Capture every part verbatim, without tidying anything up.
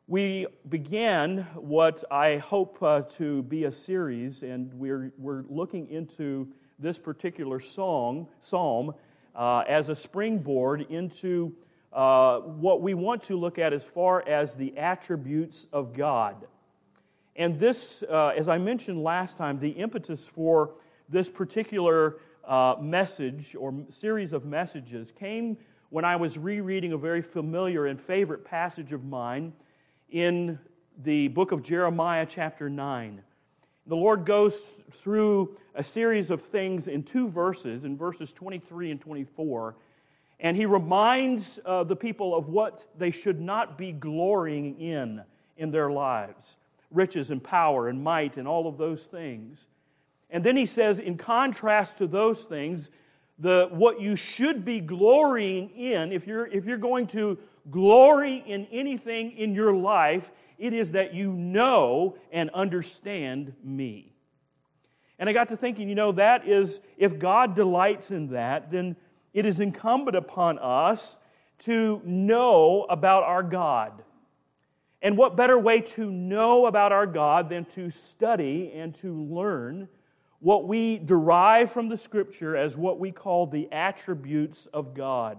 We began what I hope uh, to be a series, and we're we're looking into this particular song, psalm uh, as a springboard into uh, what we want to look at as far as the attributes of God. And this, uh, as I mentioned last time, the impetus for this particular uh, message or series of messages came when I was rereading a very familiar and favorite passage of mine in the book of Jeremiah, chapter nine. The Lord goes through a series of things in two verses, in verses twenty-three and twenty-four, and He reminds uh, the people of what they should not be glorying in in their lives, riches and power and might and all of those things. And then He says, in contrast to those things, the what you should be glorying in, if you're if you're going to glory in anything in your life, it is that you know and understand me. And I got to thinking, you know, that is, if God delights in that, then it is incumbent upon us to know about our God. And what better way to know about our God than to study and to learn what we derive from the Scripture as what we call the attributes of God.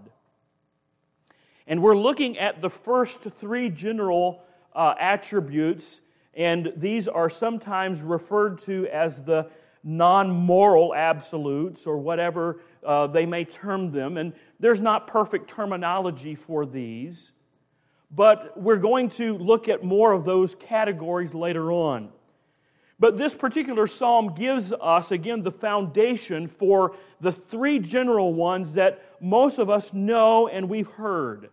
And we're looking at the first three general uh, attributes, and these are sometimes referred to as the non-moral absolutes, or whatever uh, they may term them. And there's not perfect terminology for these, but we're going to look at more of those categories later on. But this particular psalm gives us, again, the foundation for the three general ones that most of us know and we've heard.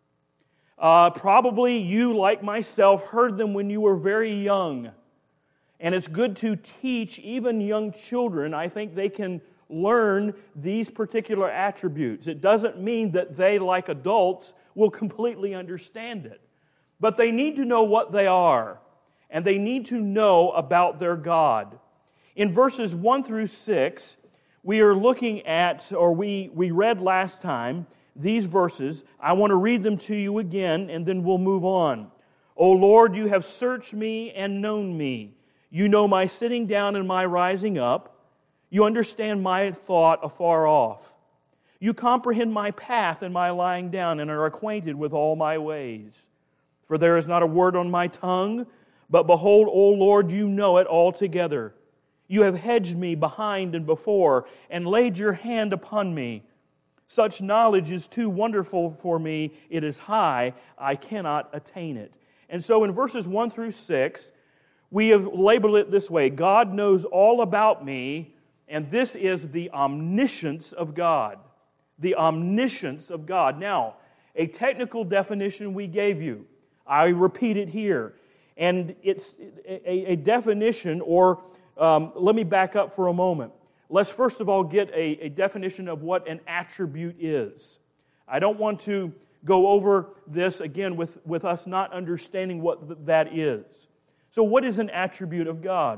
Uh, probably you, like myself, heard them when you were very young. And it's good to teach even young children. I think they can learn these particular attributes. It doesn't mean that they, like adults, will completely understand it. But they need to know what they are. And they need to know about their God. In verses one through six, we are looking at, or we, we read last time, these verses. I want to read them to you again, and then we'll move on. O Lord, you have searched me and known me. You know my sitting down and my rising up. You understand my thought afar off. You comprehend my path and my lying down, and are acquainted with all my ways. For there is not a word on my tongue, but behold, O Lord, you know it altogether. You have hedged me behind and before, and laid your hand upon me. Such knowledge is too wonderful for me. It is high. I cannot attain it. And so in verses one through six, we have labeled it this way: God knows all about me, and this is the omniscience of God. The omniscience of God. Now, a technical definition we gave you. I repeat it here. And it's a, a definition, or um, let me back up for a moment. Let's first of all get a, a definition of what an attribute is. I don't want to go over this again with, with us not understanding what th- that is. So what is an attribute of God?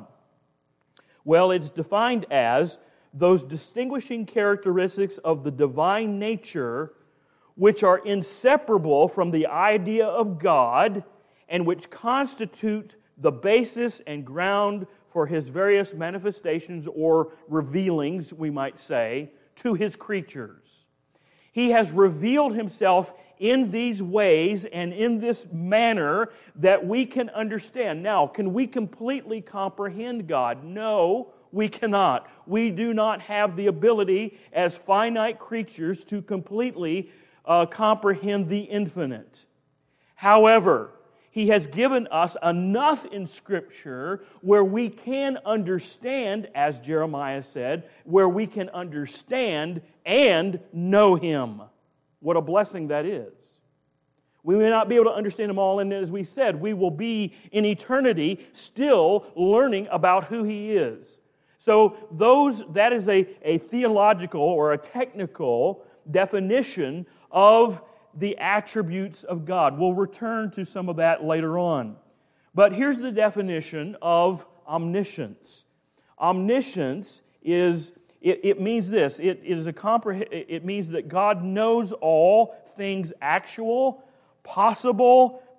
Well, it's defined as those distinguishing characteristics of the divine nature which are inseparable from the idea of God and which constitute the basis and ground for His various manifestations or revealings, we might say, to His creatures. He has revealed Himself in these ways and in this manner that we can understand. Now, can we completely comprehend God? No, we cannot. We do not have the ability as finite creatures to completely uh, comprehend the infinite. However, He has given us enough in Scripture where we can understand, as Jeremiah said, where we can understand and know Him. What a blessing that is. We may not be able to understand Him all, and as we said, we will be in eternity still learning about who He is. So those that is a, a theological or a technical definition of the attributes of God. We'll return to some of that later on. But here's the definition of omniscience. Omniscience is, it, it means this, it, it, is a compreh- it means that God knows all things actual, possible,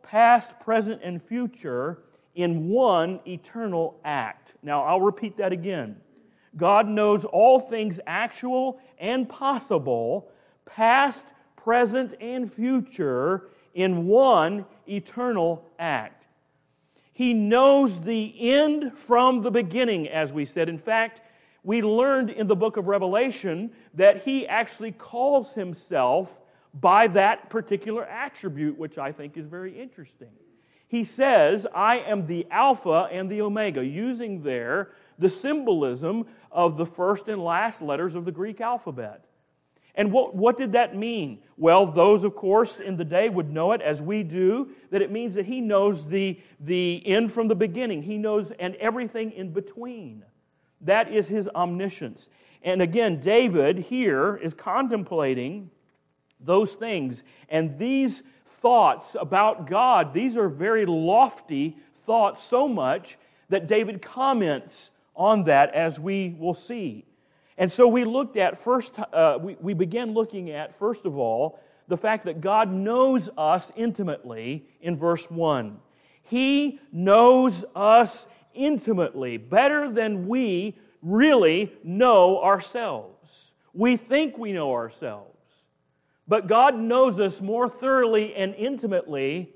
past, present, and future in one eternal act. Now, I'll repeat that again. God knows all things actual and possible, past, present, and future in one eternal act. He knows the end from the beginning, as we said. In fact, we learned in the book of Revelation that He actually calls Himself by that particular attribute, which I think is very interesting. He says, I am the Alpha and the Omega, using there the symbolism of the first and last letters of the Greek alphabet. And what, what did that mean? Well, those, of course, in the day would know it as we do, that it means that He knows the, the end from the beginning. He knows and everything in between. That is His omniscience. And again, David here is contemplating those things. And these thoughts about God, these are very lofty thoughts, so much that David comments on that, as we will see. And so we looked at first, uh, we, we began looking at, first of all, the fact that God knows us intimately in verse one. He knows us intimately, better than we really know ourselves. We think we know ourselves. But God knows us more thoroughly and intimately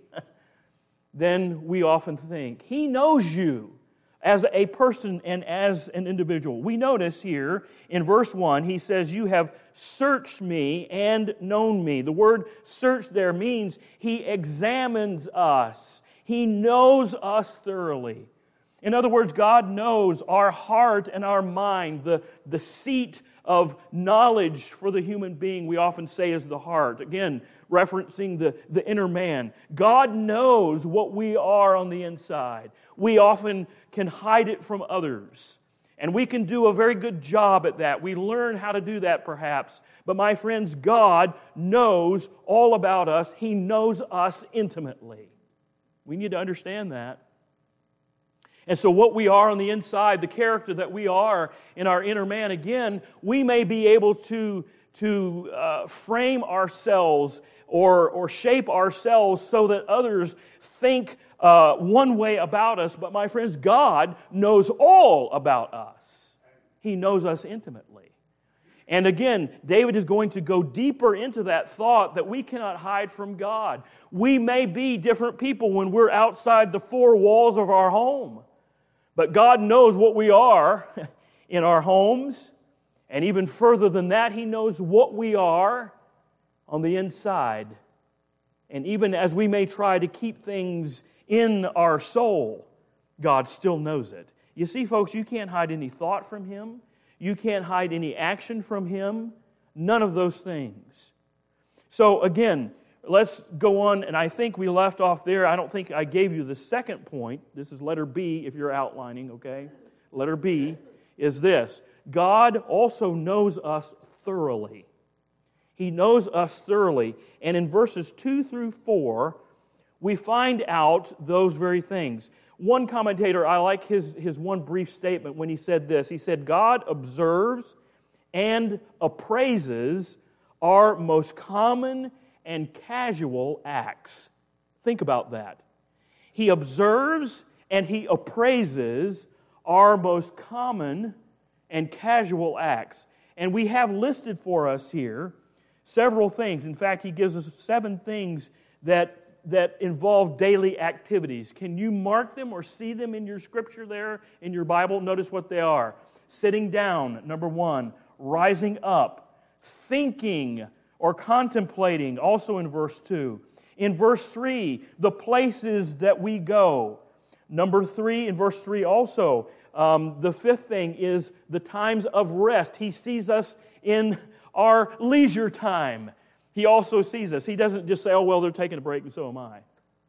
than we often think. He knows you as a person and as an individual. We notice here in verse one, He says, you have searched me and known me. The word search there means He examines us. He knows us thoroughly. In other words, God knows our heart and our mind, the, the seat of knowledge for the human being, we often say is the heart. Again, referencing the, the inner man. God knows what we are on the inside. We often can hide it from others. And we can do a very good job at that. We learn how to do that perhaps. But my friends, God knows all about us. He knows us intimately. We need to understand that. And so what we are on the inside, the character that we are in our inner man, again, we may be able to, to uh, frame ourselves or, or shape ourselves so that others think uh, one way about us. But my friends, God knows all about us. He knows us intimately. And again, David is going to go deeper into that thought that we cannot hide from God. We may be different people when we're outside the four walls of our home. But God knows what we are in our homes, and even further than that, He knows what we are on the inside. And even as we may try to keep things in our soul, God still knows it. You see, folks, you can't hide any thought from Him. You can't hide any action from Him. None of those things. So again, let's go on, and I think we left off there. I don't think I gave you the second point. This is letter B if you're outlining, okay? Letter B is this. God also knows us thoroughly. He knows us thoroughly. And in verses two through four, we find out those very things. One commentator, I like his, his one brief statement when he said this. He said, God observes and appraises our most common and casual acts. Think about that. He observes and He appraises our most common and casual acts. And we have listed for us here several things. In fact, He gives us seven things that, that involve daily activities. Can you mark them or see them in your scripture there in your Bible? Notice what they are. Sitting down, number one. Rising up. Thinking or contemplating, also in verse two. In verse three, the places that we go. Number three, in verse three also, um, the fifth thing is the times of rest. He sees us in our leisure time. He also sees us. He doesn't just say, oh, well, they're taking a break and so am I.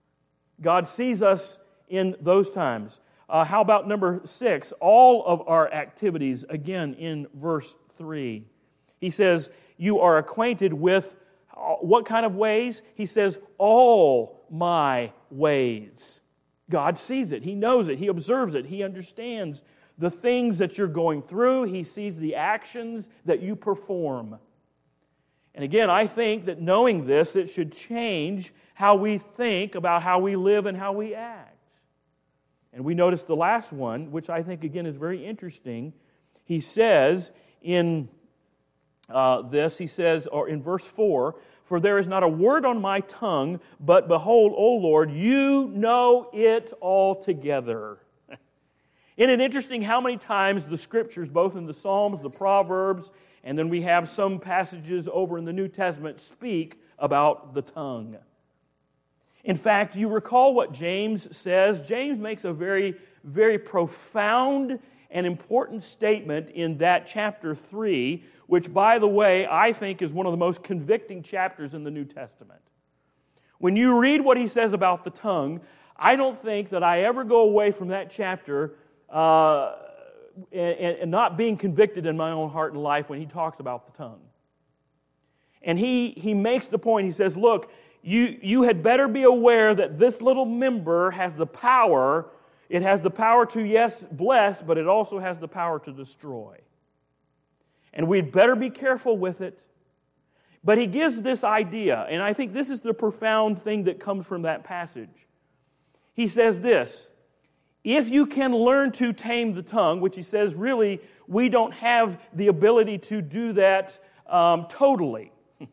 God sees us in those times. Uh, how about number six? All of our activities, again, in verse three. He says, you are acquainted with what kind of ways? He says, all my ways. God sees it. He knows it. He observes it. He understands the things that you're going through. He sees the actions that you perform. And again, I think that knowing this, it should change how we think about how we live and how we act. And we notice the last one, which I think, again, is very interesting. He says in uh, this, he says, or in verse four, "For there is not a word on my tongue, but behold, O Lord, you know it altogether." Isn't it interesting how many times the Scriptures, both in the Psalms, the Proverbs, and then we have some passages over in the New Testament, speak about the tongue? In fact, you recall what James says. James makes a very, very profound and important statement in that chapter three, which, by the way, I think is one of the most convicting chapters in the New Testament. When you read what he says about the tongue, I don't think that I ever go away from that chapter uh, and, and not being convicted in my own heart and life when he talks about the tongue. And he, he makes the point, he says, look, You, you had better be aware that this little member has the power. It has the power to, yes, bless, but it also has the power to destroy. And we'd better be careful with it. But he gives this idea, and I think this is the profound thing that comes from that passage. He says this: if you can learn to tame the tongue, which he says really we don't have the ability to do that um, totally.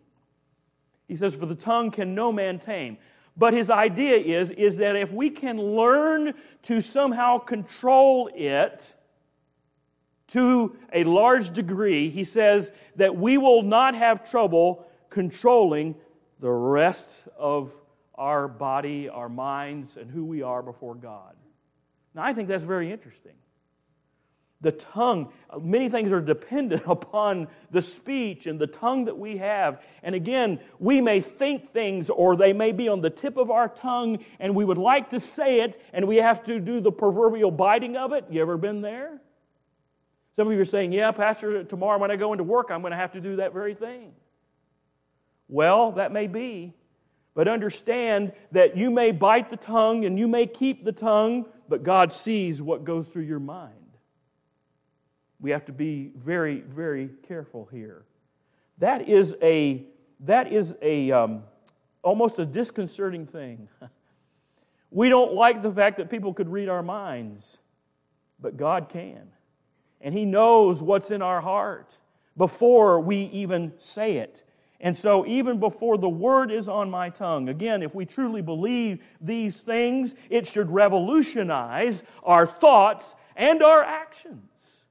He says, "For the tongue can no man tame." But his idea is, is that if we can learn to somehow control it to a large degree, he says that we will not have trouble controlling the rest of our body, our minds, and who we are before God. Now, I think that's very interesting. The tongue, many things are dependent upon the speech and the tongue that we have. And again, we may think things, or they may be on the tip of our tongue, and we would like to say it, and we have to do the proverbial biting of it. You ever been there? Some of you are saying, "Yeah, Pastor, tomorrow when I go into work, I'm going to have to do that very thing." Well, that may be. But understand that you may bite the tongue and you may keep the tongue, but God sees what goes through your mind. We have to be very, very careful here. That is a that is a um, almost a disconcerting thing. We don't like the fact that people could read our minds, but God can, and He knows what's in our heart before we even say it. And so, even before the word is on my tongue, again, if we truly believe these things, it should revolutionize our thoughts and our actions.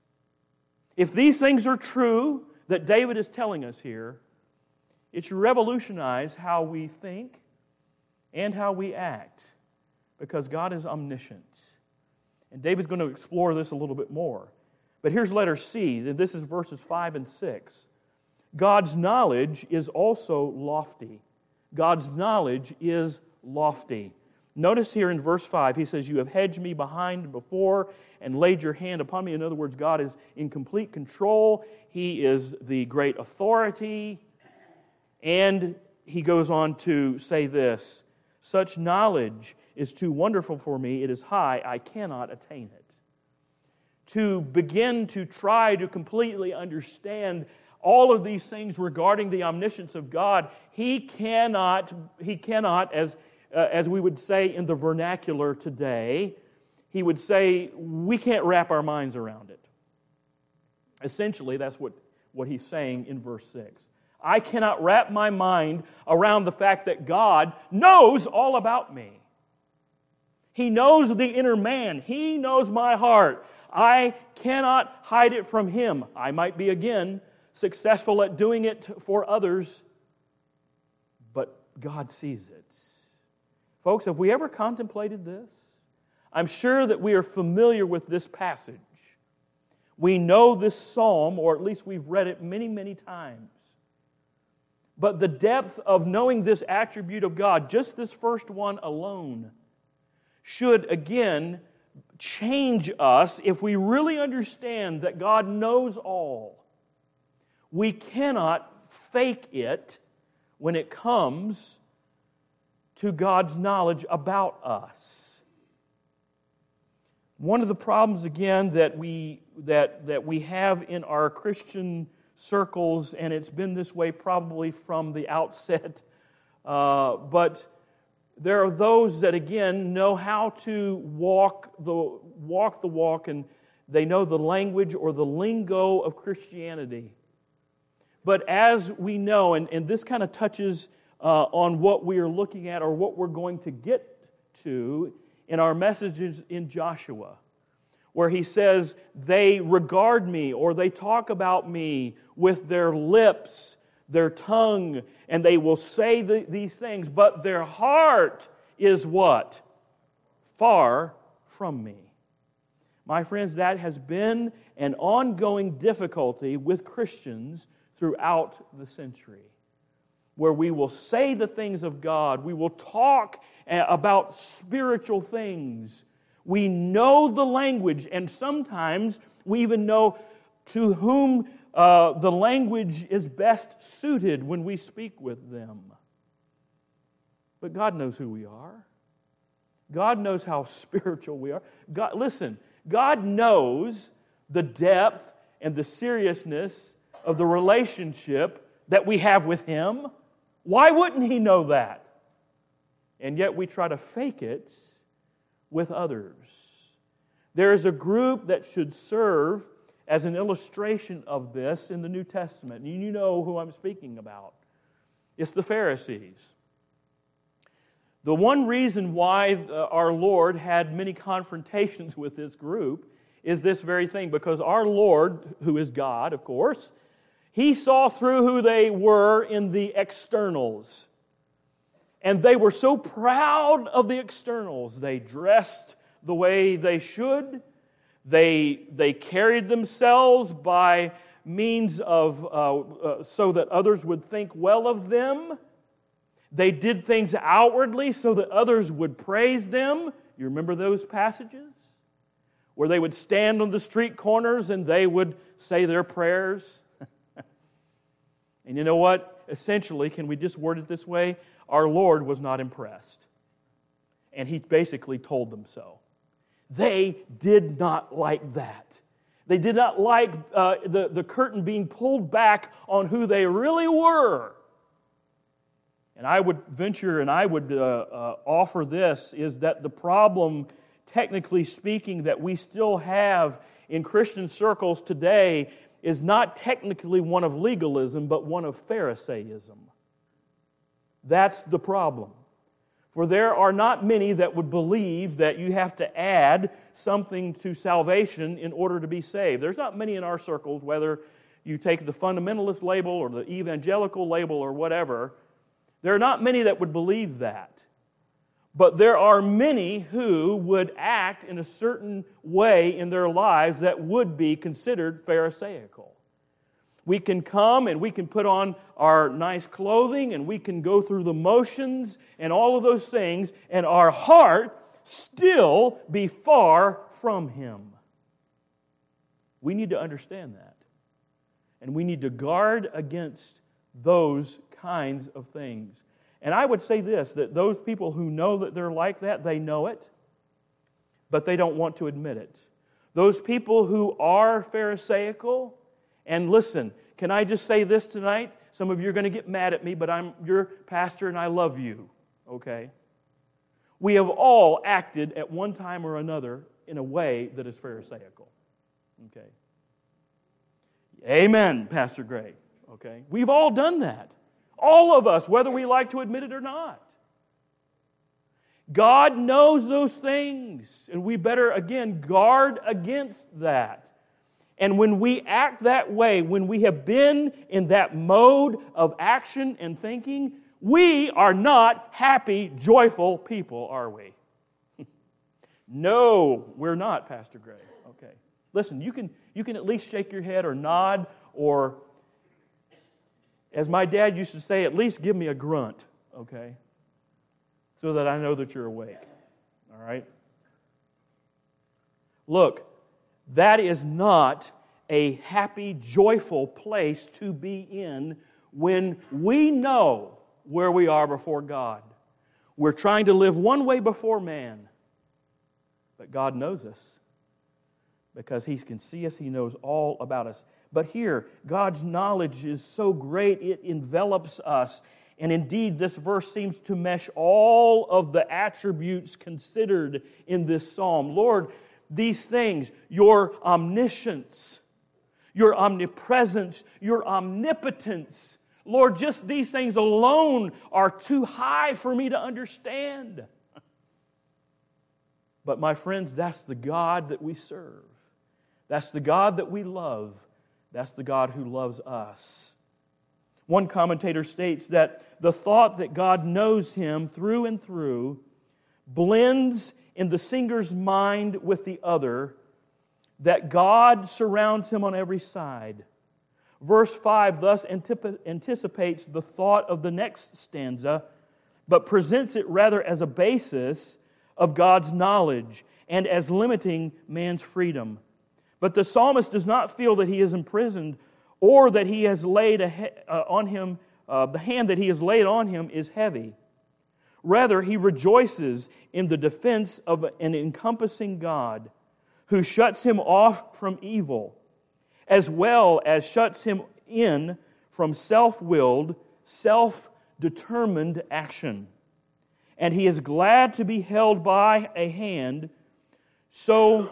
If these things are true that David is telling us here, it should revolutionize how we think and how we act, because God is omniscient. And David's going to explore this a little bit more. But here's letter C, and this is verses five and six. God's knowledge is also lofty. God's knowledge is lofty. Notice here in verse five, he says, "You have hedged me behind and before and laid your hand upon me." In other words, God is in complete control. He is the great authority. And he goes on to say this: "Such knowledge is too wonderful for me. It is high. I cannot attain it." To begin to try to completely understand all of these things regarding the omniscience of God, he cannot, he cannot, as Uh, as we would say in the vernacular today, he would say, we can't wrap our minds around it. Essentially, that's what, what he's saying in verse six. I cannot wrap my mind around the fact that God knows all about me. He knows the inner man. He knows my heart. I cannot hide it from Him. I might be, again, successful at doing it for others, but God sees it. Folks, have we ever contemplated this? I'm sure that we are familiar with this passage. We know this psalm, or at least we've read it many, many times. But the depth of knowing this attribute of God, just this first one alone, should again change us if we really understand that God knows all. We cannot fake it when it comes to God's knowledge about us. One of the problems, again, that we that that we have in our Christian circles, and it's been this way probably from the outset. Uh, but there are those that, again, know how to walk the walk the walk, and they know the language or the lingo of Christianity. But as we know, and, and this kind of touches uh, on what we are looking at or what we're going to get to in our messages in Joshua, where he says, they regard me or they talk about me with their lips, their tongue, and they will say the, these things, but their heart is what? Far from me. My friends, that has been an ongoing difficulty with Christians throughout the century, where we will say the things of God, we will talk about spiritual things, we know the language, and sometimes we even know to whom uh, the language is best suited when we speak with them. But God knows who we are. God knows how spiritual we are. God, listen, God knows the depth and the seriousness of the relationship that we have with Him. Why wouldn't He know that? And yet we try to fake it with others. There is a group that should serve as an illustration of this in the New Testament. And you know who I'm speaking about. It's the Pharisees. The one reason why our Lord had many confrontations with this group is this very thing, because our Lord, who is God, of course, He saw through who they were in the externals. And they were so proud of the externals. They dressed the way they should. They, they carried themselves by means of, uh, uh, so that others would think well of them. They did things outwardly so that others would praise them. You remember those passages? Where they would stand on the street corners and they would say their prayers. And you know what? Essentially, can we just word it this way? Our Lord was not impressed. And He basically told them so. They did not like that. They did not like uh, the, the curtain being pulled back on who they really were. And I would venture and I would uh, uh, offer this, is that the problem, technically speaking, that we still have in Christian circles today is not technically one of legalism, but one of Pharisaism. That's the problem. For there are not many that would believe that you have to add something to salvation in order to be saved. There's not many in our circles, whether you take the fundamentalist label or the evangelical label or whatever. There are not many that would believe that. But there are many who would act in a certain way in their lives that would be considered Pharisaical. We can come and we can put on our nice clothing and we can go through the motions and all of those things, and our heart still be far from Him. We need to understand that. And we need to guard against those kinds of things. And I would say this, that those people who know that they're like that, they know it, but they don't want to admit it. Those people who are Pharisaical, and listen, can I just say this tonight? Some of you are going to get mad at me, but I'm your pastor and I love you, okay? We have all acted at one time or another in a way that is Pharisaical, okay? Amen, Pastor Gray, okay? We've all done that. All of us, whether we like to admit it or not. God knows those things, and we better, again, guard against that. And when we act that way, when we have been in that mode of action and thinking, we are not happy, joyful people, are we? No, we're not, Pastor Gray. Okay. Listen, you can, you can at least shake your head or nod, or, as my dad used to say, at least give me a grunt, okay? So that I know that you're awake. All right? Look, that is not a happy, joyful place to be in when we know where we are before God. We're trying to live one way before man, but God knows us because He can see us. He knows all about us. But here, God's knowledge is so great, it envelops us. And indeed, this verse seems to mesh all of the attributes considered in this psalm. Lord, these things, your omniscience, your omnipresence, your omnipotence, Lord, just these things alone are too high for me to understand. But my friends, that's the God that we serve. That's the God that we love. That's the God who loves us. One commentator states that the thought that God knows him through and through blends in the singer's mind with the other, that God surrounds him on every side. Verse five thus anticipates the thought of the next stanza, but presents it rather as a basis of God's knowledge and as limiting man's freedom. But the psalmist does not feel that he is imprisoned or that he has laid a he- uh, on him, uh, the hand that he has laid on him is heavy. Rather, he rejoices in the defense of an encompassing God who shuts him off from evil, as well as shuts him in from self-willed, self-determined action. And he is glad to be held by a hand so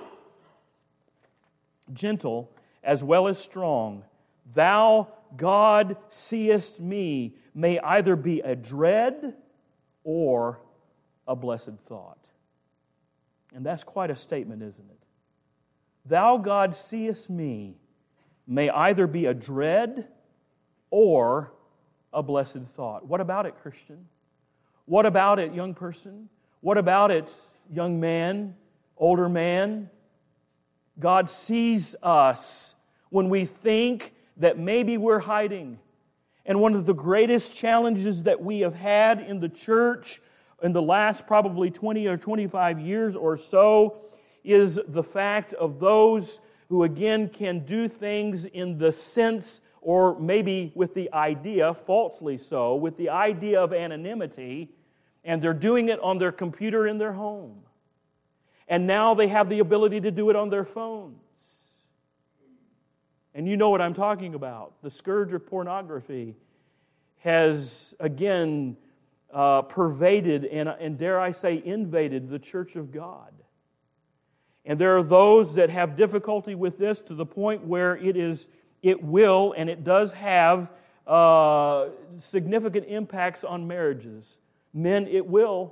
gentle as well as strong. Thou, God, seest me, may either be a dread or a blessed thought. And that's quite a statement, isn't it? Thou, God, seest me, may either be a dread or a blessed thought. What about it, Christian? What about it, young person? What about it, young man, older man? God sees us when we think that maybe we're hiding. And one of the greatest challenges that we have had in the church in the last probably twenty or twenty-five years or so is the fact of those who again can do things in the sense, or maybe with the idea, falsely so, with the idea of anonymity, and they're doing it on their computer in their home. And now they have the ability to do it on their phones. And you know what I'm talking about. The scourge of pornography has, again, uh, pervaded and, and, dare I say, invaded the church of God. And there are those that have difficulty with this to the point where it is, it will, and it does have uh, significant impacts on marriages. Men, it will.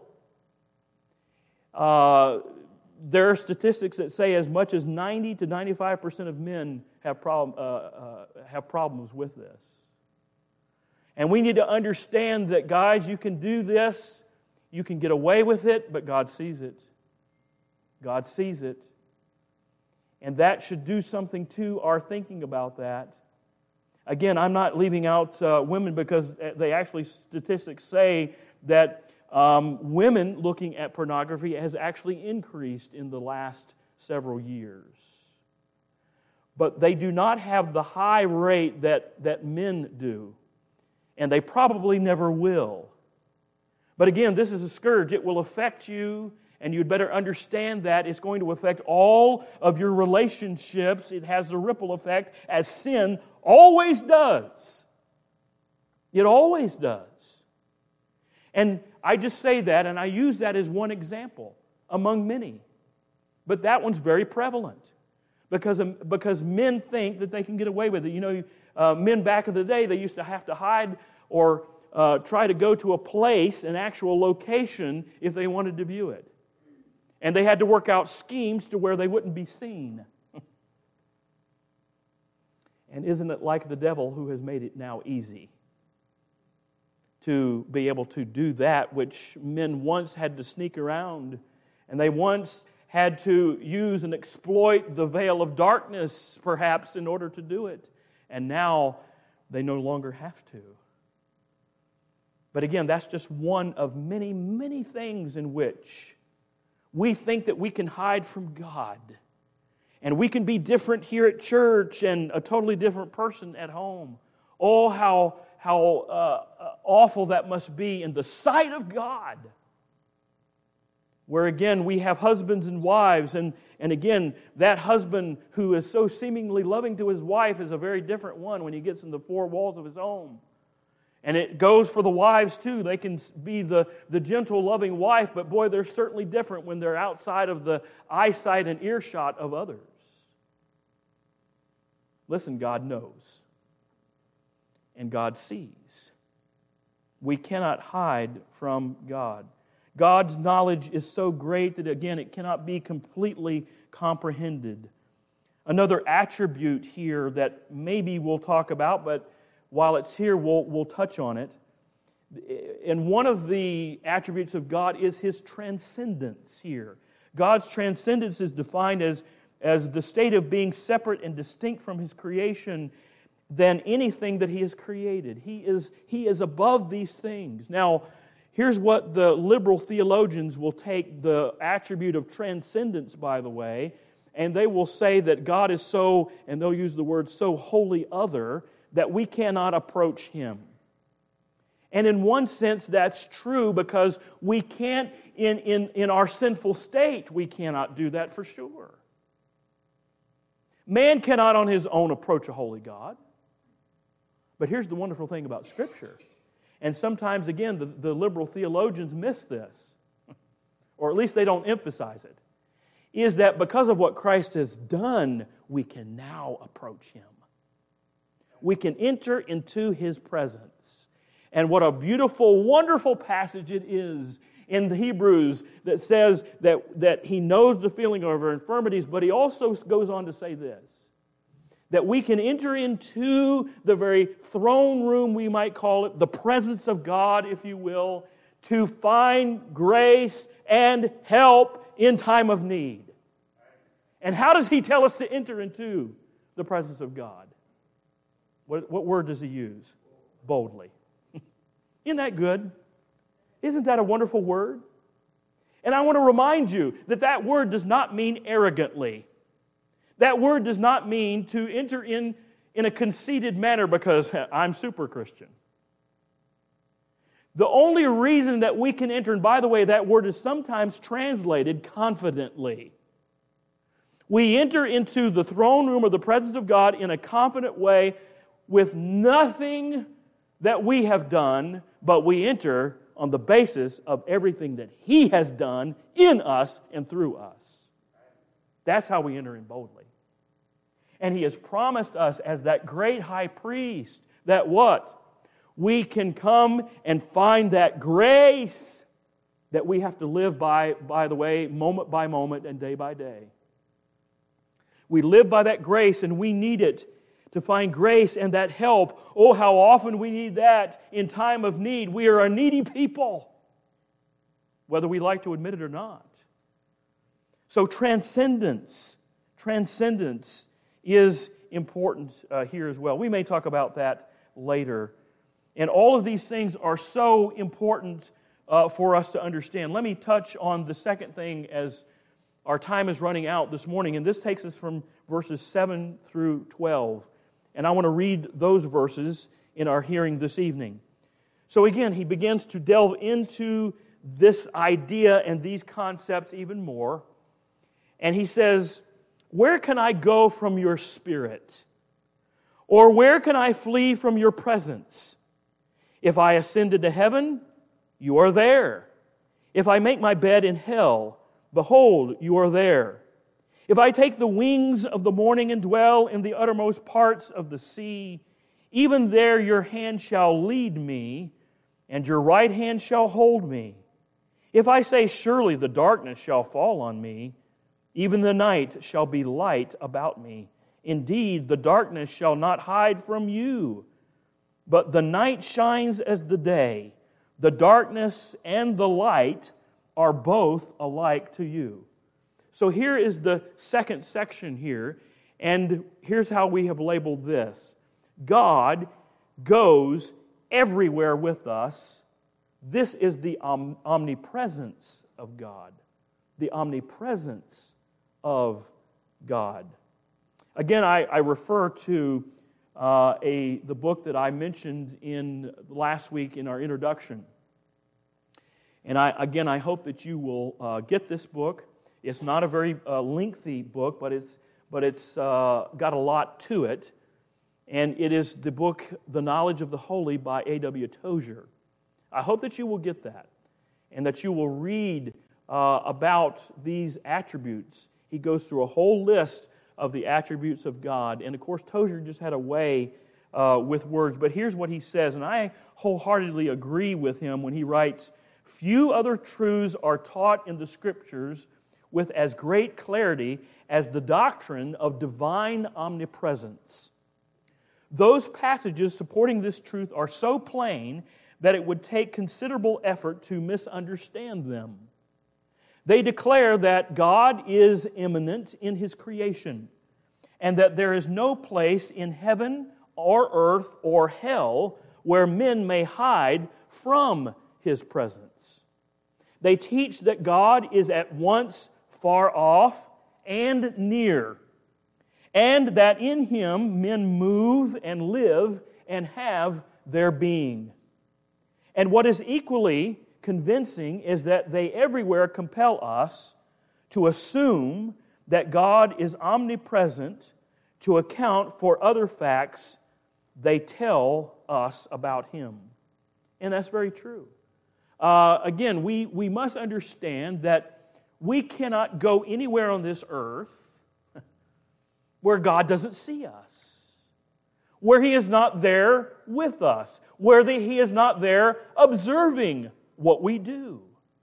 Uh, there are statistics that say as much as ninety to ninety-five percent of men have, problem, uh, uh, have problems with this. And we need to understand that, guys, you can do this, you can get away with it, but God sees it. God sees it. And that should do something to our thinking about that. Again, I'm not leaving out uh, women because they actually, statistics say that um, women looking at pornography has actually increased in the last several years. But they do not have the high rate that, that men do. And they probably never will. But again, this is a scourge. It will affect you, and you'd better understand that. It's going to affect all of your relationships. It has a ripple effect, as sin always does. It always does. And I just say that, and I use that as one example among many. But that one's very prevalent. Because, because men think that they can get away with it. You know, uh, men back in the day, they used to have to hide or uh, try to go to a place, an actual location, if they wanted to view it. And they had to work out schemes to where they wouldn't be seen. And isn't it like the devil who has made it now easy to be able to do that which men once had to sneak around, and they once had to use and exploit the veil of darkness, perhaps, in order to do it. And now they no longer have to. But again, that's just one of many, many things in which we think that we can hide from God. And we can be different here at church and a totally different person at home. Oh, how, how uh, awful that must be in the sight of God. where again we have husbands and wives, and, and again, that husband who is so seemingly loving to his wife is a very different one when he gets in the four walls of his home. And it goes for the wives too. They can be the, the gentle, loving wife, but boy, they're certainly different when they're outside of the eyesight and earshot of others. Listen, God knows. And God sees. We cannot hide from God. God's knowledge is so great that, again, it cannot be completely comprehended. Another attribute here that maybe we'll talk about, but while it's here, we'll, we'll touch on it. And one of the attributes of God is His transcendence here. God's transcendence is defined as, as the state of being separate and distinct from His creation than anything that He has created. He is, he is above these things. Now, here's what the liberal theologians will take the attribute of transcendence, by the way, and they will say that God is so, and they'll use the word so wholly other, that we cannot approach Him. And in one sense, that's true because we can't, in, in, in our sinful state, we cannot do that for sure. Man cannot on his own approach a holy God. But here's the wonderful thing about Scripture. And sometimes, again, the, the liberal theologians miss this, or at least they don't emphasize it, is that because of what Christ has done, we can now approach Him. We can enter into His presence. And what a beautiful, wonderful passage it is in the Hebrews that says that, that He knows the feeling of our infirmities, but He also goes on to say this, that we can enter into the very throne room, we might call it, the presence of God, if you will, to find grace and help in time of need. And how does He tell us to enter into the presence of God? What, what word does He use? Boldly. Isn't that good? Isn't that a wonderful word? And I want to remind you that that word does not mean arrogantly. That word does not mean to enter in in a conceited manner because I'm super Christian. The only reason that we can enter, and by the way, that word is sometimes translated confidently. We enter into the throne room of the presence of God in a confident way with nothing that we have done, but we enter on the basis of everything that He has done in us and through us. That's how we enter in boldly. And He has promised us as that great high priest that what? We can come and find that grace that we have to live by, by the way, moment by moment and day by day. We live by that grace and we need it to find grace and that help. Oh, how often we need that in time of need. We are a needy people, whether we like to admit it or not. So transcendence, transcendence is important uh, here as well. We may talk about that later. And all of these things are so important uh, for us to understand. Let me touch on the second thing as our time is running out this morning. And this takes us from verses seven through twelve. And I want to read those verses in our hearing this evening. So again, he begins to delve into this idea and these concepts even more. And he says, "Where can I go from your Spirit? Or where can I flee from your presence? If I ascended to heaven, you are there. If I make my bed in hell, behold, you are there. If I take the wings of the morning and dwell in the uttermost parts of the sea, even there your hand shall lead me, and your right hand shall hold me. If I say, surely the darkness shall fall on me, even the night shall be light about me. Indeed, the darkness shall not hide from you, but the night shines as the day. The darkness and the light are both alike to you." So here is the second section here, and here's how we have labeled this. God goes everywhere with us. This is the om- omnipresence of God. The omnipresence of God. Again, I, I refer to uh, a the book that I mentioned in last week in our introduction. And I, again, I hope that you will uh, get this book. It's not a very uh, lengthy book, but it's but it's uh, got a lot to it. And it is the book, The Knowledge of the Holy by A W Tozer. I hope that you will get that and that you will read uh, about these attributes. He goes through a whole list of the attributes of God. And of course, Tozer just had a way uh, with words. But here's what he says, and I wholeheartedly agree with him when he writes, "Few other truths are taught in the Scriptures with as great clarity as the doctrine of divine omnipresence. Those passages supporting this truth are so plain that it would take considerable effort to misunderstand them. They declare that God is immanent in His creation, and that there is no place in heaven or earth or hell where men may hide from His presence. They teach that God is at once far off and near, and that in Him men move and live and have their being. And what is equally convincing is that they everywhere compel us to assume that God is omnipresent to account for other facts they tell us about Him." And that's very true. Uh, again, we, we must understand that we cannot go anywhere on this earth where God doesn't see us, where He is not there with us, where the, He is not there observing what we do.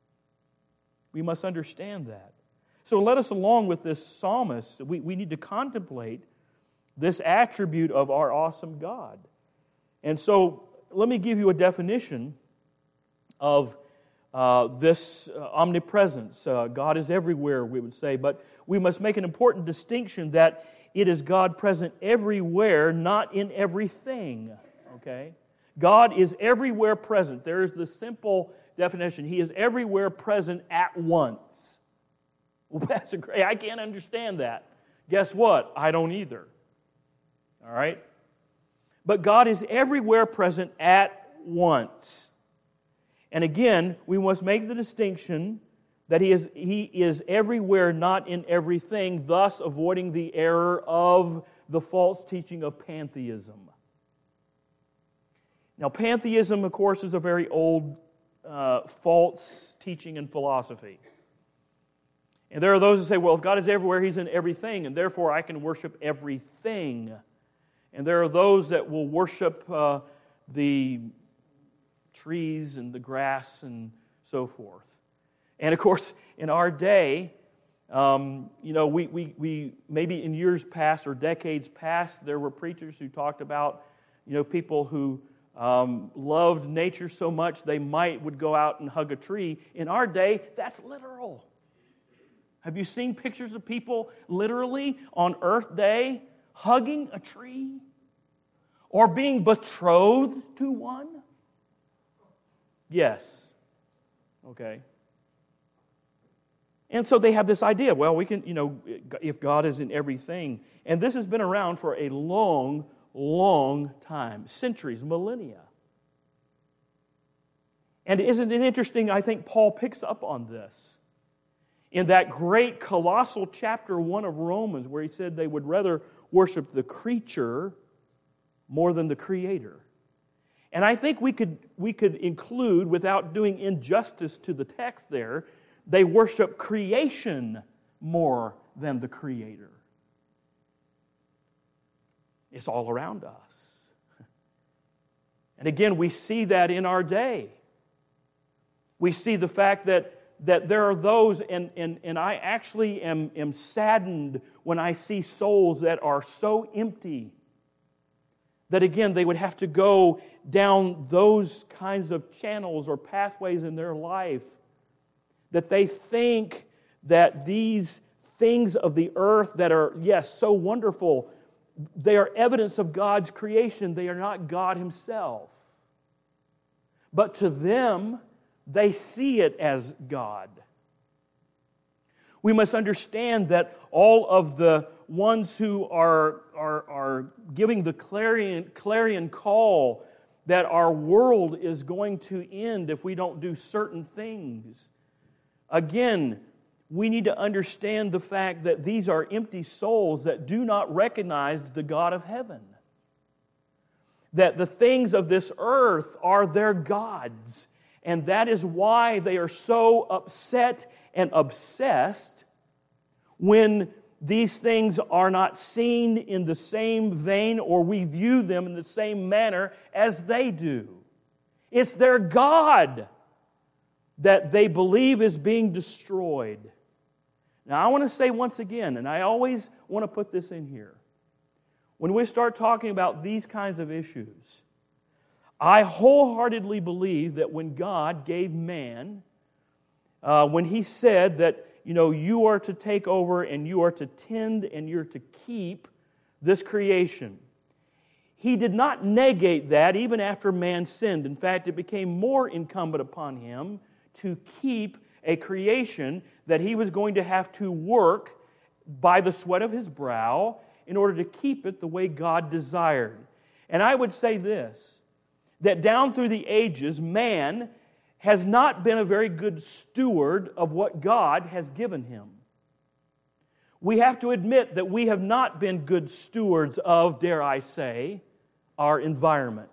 We must understand that. So let us, along with this psalmist, we, we need to contemplate this attribute of our awesome God. And so let me give you a definition of uh, this uh, omnipresence. Uh, God is everywhere, we would say, but we must make an important distinction that it is God present everywhere, not in everything. Okay? God is everywhere present. There is the simple definition. He is everywhere present at once. Well, Pastor Gray, I can't understand that. Guess what? I don't either. All right? But God is everywhere present at once. And again, we must make the distinction that He is, he is everywhere, not in everything, thus avoiding the error of the false teaching of pantheism. Now, pantheism, of course, is a very old uh, false teaching and philosophy. And there are those who say, well, if God is everywhere, He's in everything, and therefore I can worship everything. And there are those that will worship uh, the trees and the grass and so forth. And of course, in our day, um, you know, we, we, we maybe in years past or decades past, there were preachers who talked about, you know, people who um, loved nature so much they might would go out and hug a tree. In our day, that's literal. Have you seen pictures of people literally on Earth Day hugging a tree or being betrothed to one? Yes. Okay. And so they have this idea, well, we can, you know, if God is in everything. And this has been around for a long, long time, centuries, millennia. And isn't it interesting, I think Paul picks up on this in that great colossal chapter one of Romans where he said they would rather worship the creature more than the Creator. And I think we could, we could include, without doing injustice to the text there, they worship creation more than the Creator. It's all around us. And again, we see that in our day. We see the fact that, that there are those, and, and, and I actually am, am saddened when I see souls that are so empty that again, they would have to go down those kinds of channels or pathways in their life, that they think that these things of the earth that are, yes, so wonderful, they are evidence of God's creation. They are not God Himself. But to them, they see it as God. We must understand that all of the ones who are, are, are giving the clarion, clarion call that our world is going to end if we don't do certain things. Again, we need to understand the fact that these are empty souls that do not recognize the God of heaven. That the things of this earth are their gods. And that is why they are so upset and obsessed when these things are not seen in the same vein or we view them in the same manner as they do. It's their God that they believe is being destroyed. Now, I want to say once again, and I always want to put this in here, when we start talking about these kinds of issues, I wholeheartedly believe that when God gave man, uh, when He said that, you know, you are to take over and you are to tend and you're to keep this creation, He did not negate that even after man sinned. In fact, it became more incumbent upon Him to keep a creation that He was going to have to work by the sweat of His brow in order to keep it the way God desired. And I would say this, that down through the ages, man has not been a very good steward of what God has given him. We have to admit that we have not been good stewards of, dare I say, our environment.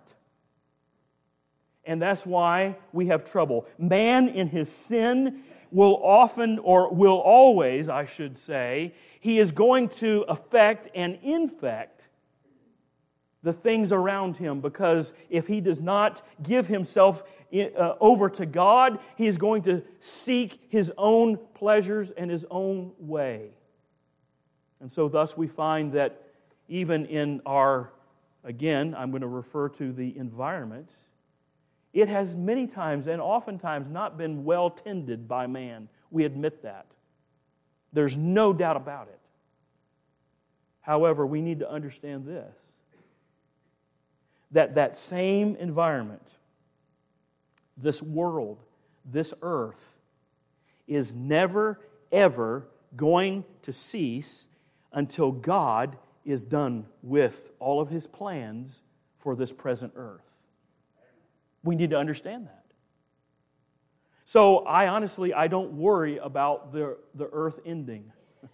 And that's why we have trouble. Man in his sin will often, or will always, I should say, he is going to affect and infect the things around him, because if he does not give himself uh, over to God, he is going to seek his own pleasures and his own way. And so thus we find that even in our, again, I'm going to refer to the environment, it has many times and oftentimes not been well tended by man. We admit that. There's no doubt about it. However, we need to understand this, that that same environment, this world, this earth, is never, ever going to cease until God is done with all of His plans for this present earth. We need to understand that. So I honestly, I don't worry about the, the earth ending.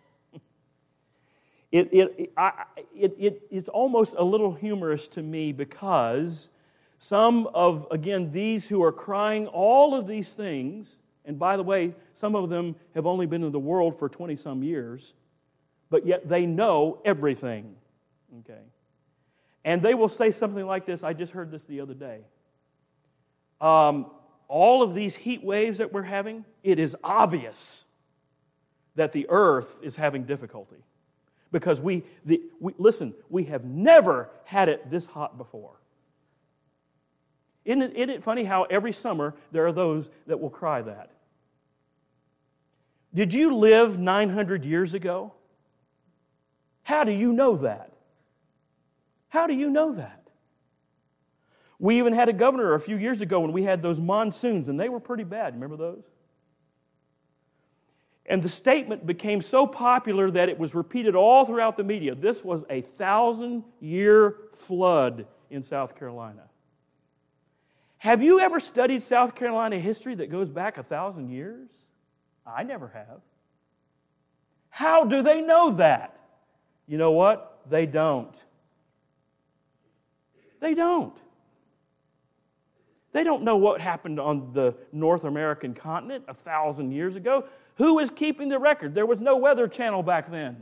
It, it, I, it, it, it's almost a little humorous to me, because some of, again, these who are crying all of these things, and by the way, some of them have only been in the world for twenty-some years, but yet they know everything. Okay, and they will say something like this. I just heard this the other day. Um, all of these heat waves that we're having, it is obvious that the earth is having difficulty. Because we, the, we, listen, we have never had it this hot before. Isn't it, isn't it funny how every summer there are those that will cry that? Did you live nine hundred years ago? How do you know that? How do you know that? We even had a governor a few years ago when we had those monsoons, and they were pretty bad. Remember those? And the statement became so popular that it was repeated all throughout the media. This was a thousand-year flood in South Carolina. Have you ever studied South Carolina history that goes back a thousand years? I never have. How do they know that? You know what? They don't. They don't. They don't know what happened on the North American continent a thousand years ago. Who is keeping the record? There was no Weather Channel back then.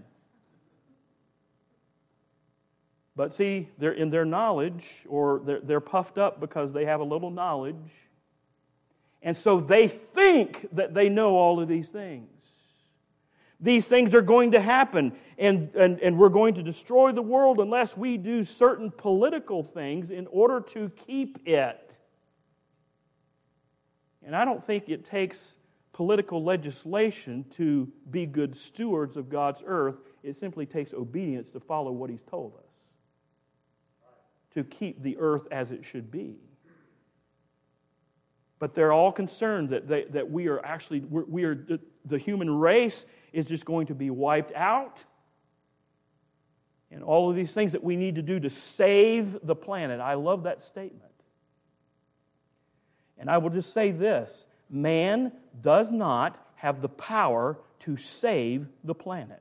But see, they're in their knowledge, or they're, they're puffed up because they have a little knowledge. And so they think that they know all of these things. These things are going to happen, and, and, and we're going to destroy the world unless we do certain political things in order to keep it. And I don't think it takes political legislation to be good stewards of God's earth. It simply takes obedience to follow what He's told us, to keep the earth as it should be. But they're all concerned that they, that we are actually, we're, we are, the human race is just going to be wiped out, and all of these things that we need to do to save the planet. I love that statement. And I will just say this, man does not have the power to save the planet.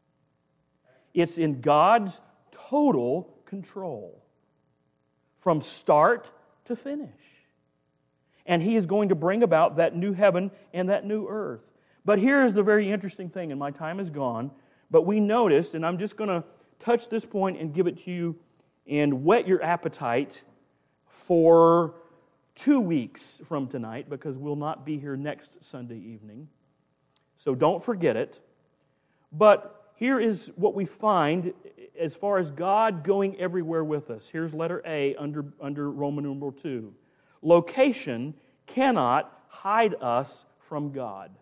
It's in God's total control, from start to finish. And He is going to bring about that new heaven and that new earth. But here's the very interesting thing, and my time is gone, but we noticed, and I'm just going to touch this point and give it to you and whet your appetite for two weeks from tonight, because we'll not be here next Sunday evening. So don't forget it. But here is what we find as far as God going everywhere with us. Here's letter A under, under Roman numeral two. Location cannot hide us from God.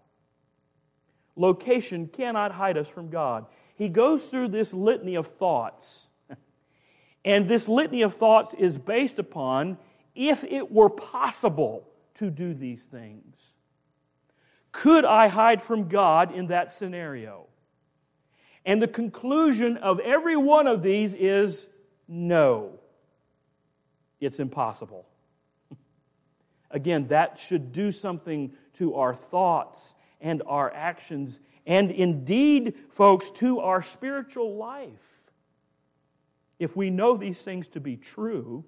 Location cannot hide us from God. He goes through this litany of thoughts. And this litany of thoughts is based upon if it were possible to do these things. Could I hide from God in that scenario? And the conclusion of every one of these is no. It's impossible. Again, that should do something to our thoughts and our actions, and indeed, folks, to our spiritual life. If we know these things to be true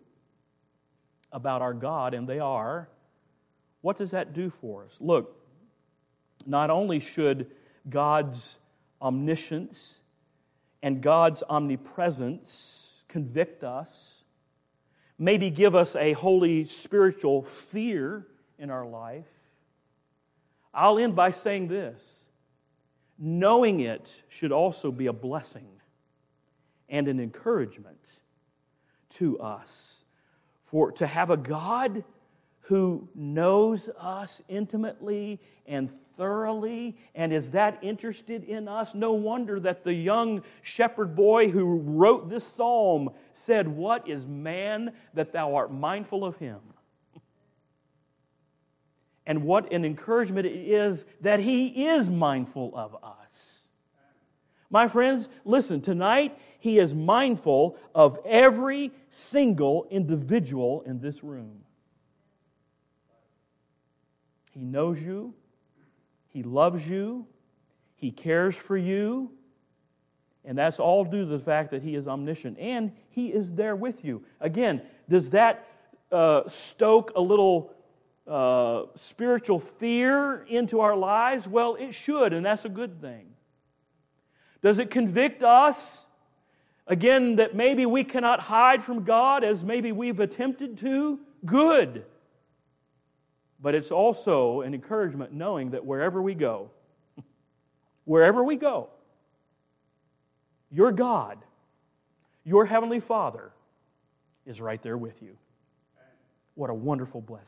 about our God, and they are, what does that do for us? Look, not only should God's omniscience and God's omnipresence convict us, maybe give us a holy spiritual fear in our life, I'll end by saying this. Knowing it should also be a blessing and an encouragement to us. For to have a God who knows us intimately and thoroughly and is that interested in us, no wonder that the young shepherd boy who wrote this psalm said, "What is man that thou art mindful of him?" And what an encouragement it is that He is mindful of us. My friends, listen, tonight He is mindful of every single individual in this room. He knows you. He loves you. He cares for you. And that's all due to the fact that He is omniscient. And He is there with you. Again, does that uh, stoke a little Uh, spiritual fear into our lives? Well, it should, and that's a good thing. Does it convict us, again, that maybe we cannot hide from God as maybe we've attempted to? Good. But it's also an encouragement knowing that wherever we go, wherever we go, your God, your Heavenly Father, is right there with you. What a wonderful blessing.